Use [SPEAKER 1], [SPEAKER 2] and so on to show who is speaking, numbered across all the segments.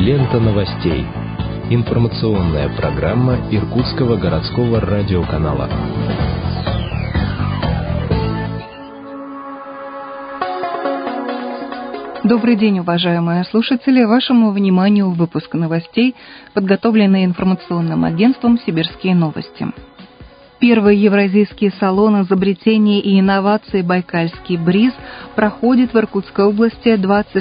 [SPEAKER 1] Лента новостей. Информационная программа Иркутского городского радиоканала.
[SPEAKER 2] Добрый день, уважаемые слушатели. Вашему вниманию выпуск новостей, подготовленный информационным агентством «Сибирские новости». Первый Евразийский салон изобретений и инноваций «Байкальский бриз» проходит в Иркутской области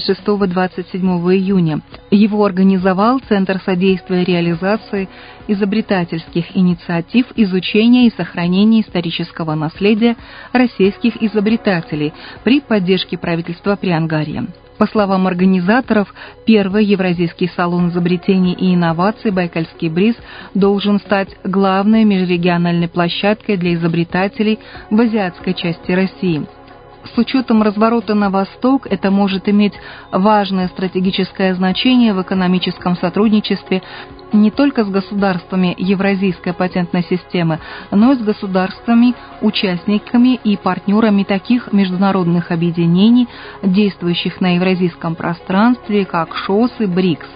[SPEAKER 2] 26-27 июня. Его организовал Центр содействия реализации изобретательских инициатив, изучения и сохранения исторического наследия российских изобретателей при поддержке правительства Приангарья. По словам организаторов, первый Евразийский салон изобретений и инноваций «Байкальский бриз» должен стать главной межрегиональной площадкой для изобретателей в азиатской части России. С учетом разворота на восток это может иметь важное стратегическое значение в экономическом сотрудничестве не только с государствами Евразийской патентной системы, но и с государствами, участниками и партнерами таких международных объединений, действующих на евразийском пространстве, как ШОС и БРИКС,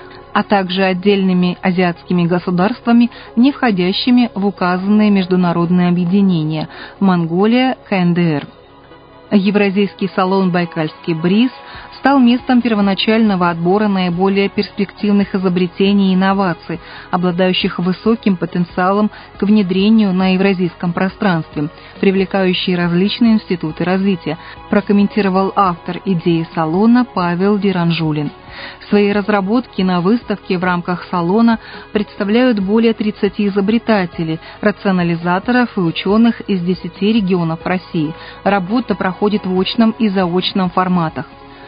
[SPEAKER 2] а также отдельными азиатскими государствами, не входящими в указанные международные объединения – Монголия, КНДР. Евразийский салон «Байкальский бриз» стал местом первоначального отбора наиболее перспективных изобретений и инноваций, обладающих высоким потенциалом к внедрению на евразийском пространстве, привлекающие различные институты развития, прокомментировал автор идеи салона Павел Диранжулин. Свои разработки на выставке в рамках салона представляют более 30 изобретателей, рационализаторов и ученых из 10 регионов России. Работа проходит в очном и заочном форматах.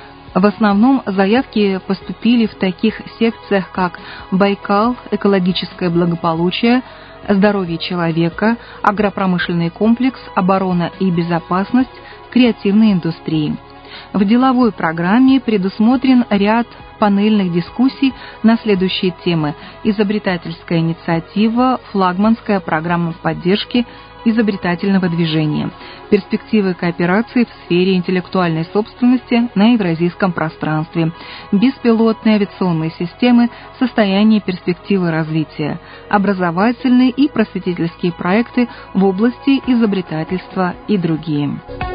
[SPEAKER 2] В основном заявки поступили в таких секциях, как Байкал, экологическое благополучие, здоровье человека, агропромышленный комплекс, оборона и безопасность, креативные индустрии. В деловой программе предусмотрен ряд панельных дискуссий на следующие темы: изобретательская инициатива, флагманская программа поддержки изобретательного движения, перспективы кооперации в сфере интеллектуальной собственности на евразийском пространстве, беспилотные авиационные системы, состояние перспективы развития, образовательные и просветительские проекты в области изобретательства и другие.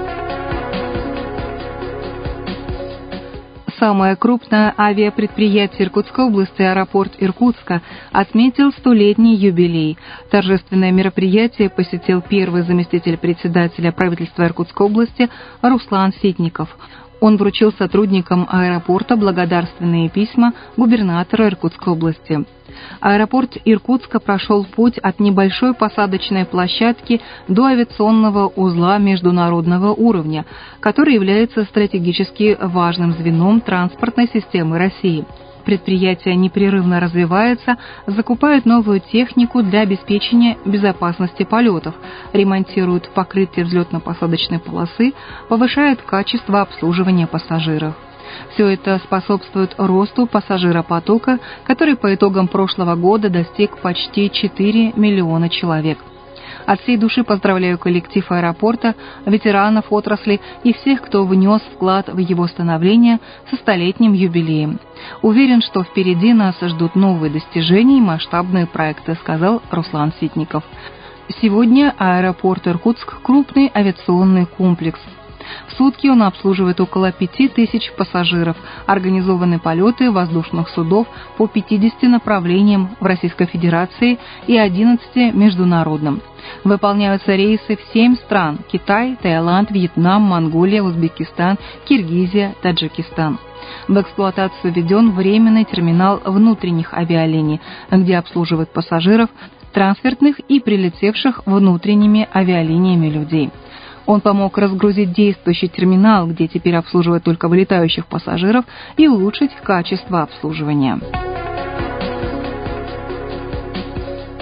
[SPEAKER 2] Самое крупное авиапредприятие Иркутской области, аэропорт Иркутска, отметил 100-летний юбилей. Торжественное мероприятие посетил первый заместитель председателя правительства Иркутской области Руслан Ситников. Он вручил сотрудникам аэропорта благодарственные письма губернатора Иркутской области. Аэропорт Иркутска прошел путь от небольшой посадочной площадки до авиационного узла международного уровня, который является стратегически важным звеном транспортной системы России. Предприятие непрерывно развивается, закупает новую технику для обеспечения безопасности полетов, ремонтирует покрытие взлетно-посадочной полосы, повышает качество обслуживания пассажиров. Все это способствует росту пассажиропотока, который по итогам прошлого года достиг почти 4 миллиона человек. От всей души поздравляю коллектив аэропорта, ветеранов отрасли и всех, кто внес вклад в его становление со 100-летним юбилеем. Уверен, что впереди нас ждут новые достижения и масштабные проекты, сказал Руслан Ситников. Сегодня аэропорт Иркутск – крупный авиационный комплекс. В сутки он обслуживает около 5000 пассажиров, организованы полеты воздушных судов по 50 направлениям в Российской Федерации и 11 международным. Выполняются рейсы в 7 стран – Китай, Таиланд, Вьетнам, Монголия, Узбекистан, Киргизия, Таджикистан. В эксплуатацию введен временный терминал внутренних авиалиний, где обслуживают пассажиров, трансфертных и прилетевших внутренними авиалиниями людей. Он помог разгрузить действующий терминал, где теперь обслуживают только вылетающих пассажиров, и улучшить качество обслуживания.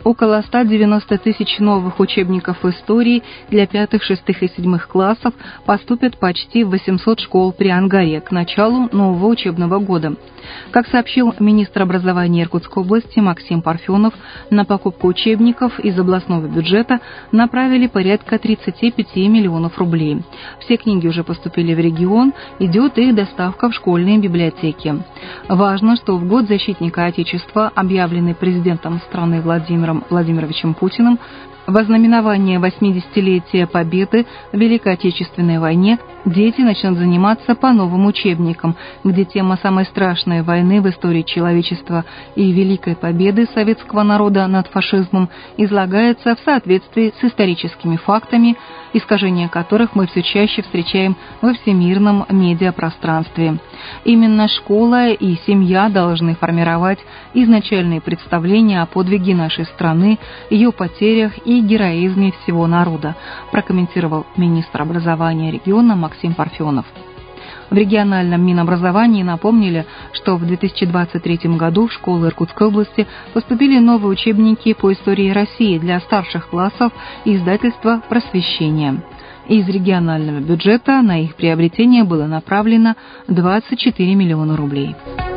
[SPEAKER 2] Около 190 тысяч новых учебников истории для 5, 6 и 7 классов поступят почти в 800 школ при Ангаре к началу нового учебного года. Как сообщил министр образования Иркутской области Максим Парфенов, на покупку учебников из областного бюджета направили порядка 35 миллионов рублей. Все книги уже поступили в регион, идет их доставка в школьные библиотеки. Важно, что в год защитника Отечества, объявленный президентом страны Владимиром Владимировичем Путиным, в ознаменование 80-летия Победы в Великой Отечественной войне дети начнут заниматься по новым учебникам, где тема самой страшной войны в истории человечества и Великой Победы советского народа над фашизмом излагается в соответствии с историческими фактами, искажения которых мы все чаще встречаем во всемирном медиапространстве. Именно школа и семья должны формировать изначальные представления о подвиге нашей страны, ее потерях и героизме всего народа, прокомментировал министр образования региона Максим Парфенов. В региональном Минобразовании напомнили, что в 2023 году в школы Иркутской области поступили новые учебники по истории России для старших классов издательства «Просвещение». Из регионального бюджета на их приобретение было направлено 24 миллиона рублей.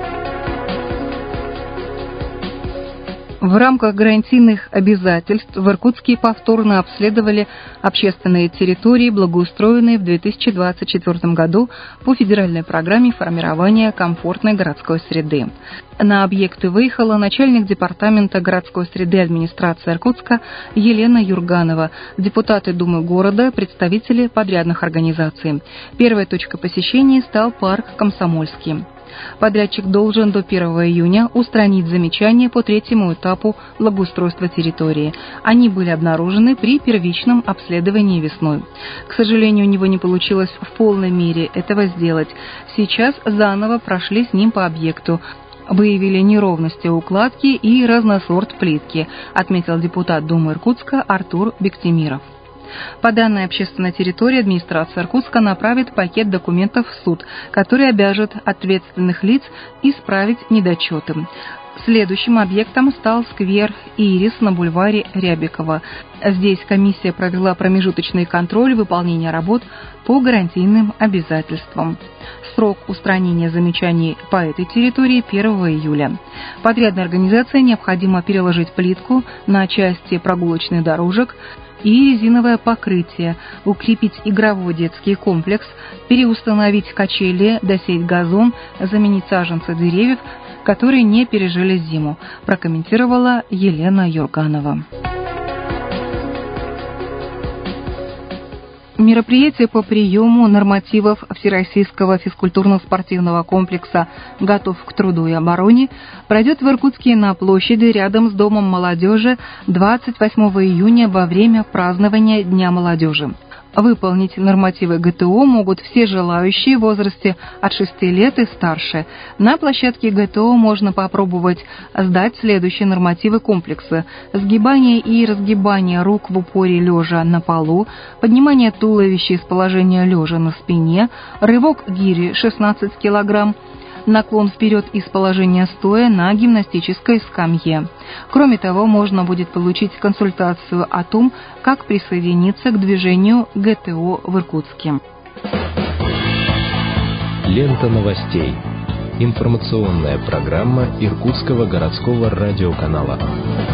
[SPEAKER 2] В рамках гарантийных обязательств в Иркутске повторно обследовали общественные территории, благоустроенные в 2024 году по федеральной программе формирования комфортной городской среды. На объекты выехала начальник департамента городской среды администрации Иркутска Елена Юрганова, депутаты Думы города, представители подрядных организаций. Первой точкой посещения стал парк Комсомольский. Подрядчик должен до 1 июня устранить замечания по третьему этапу благоустройства территории. Они были обнаружены при первичном обследовании весной. К сожалению, у него не получилось в полной мере этого сделать. Сейчас заново прошли с ним по объекту. Выявили неровности укладки и разносорт плитки, отметил депутат Думы Иркутска Артур Бектимиров. По данной общественной территории администрация Иркутска направит пакет документов в суд, который обяжет ответственных лиц исправить недочеты. Следующим объектом стал сквер «Ирис» на бульваре Рябикова. Здесь комиссия провела промежуточный контроль выполнения работ по гарантийным обязательствам. Срок устранения замечаний по этой территории 1 июля. Подрядной организации необходимо переложить плитку на части прогулочных дорожек и резиновое покрытие, укрепить игровой детский комплекс, переустановить качели, досеять газон, заменить саженцы деревьев, которые не пережили зиму, прокомментировала Елена Юрганова. Мероприятие по приему нормативов Всероссийского физкультурно-спортивного комплекса «Готов к труду и обороне» пройдет в Иркутске на площади рядом с Домом молодежи 28 июня во время празднования Дня молодежи. Выполнить нормативы ГТО могут все желающие в возрасте от 6 лет и старше. На площадке ГТО можно попробовать сдать следующие нормативы комплекса: сгибание и разгибание рук в упоре лежа на полу, поднимание туловища из положения лежа на спине, рывок гири 16 кг, наклон вперед из положения стоя на гимнастической скамье. Кроме того, можно будет получить консультацию о том, как присоединиться к движению ГТО в Иркутске.
[SPEAKER 1] Лента новостей. Информационная программа Иркутского городского радиоканала.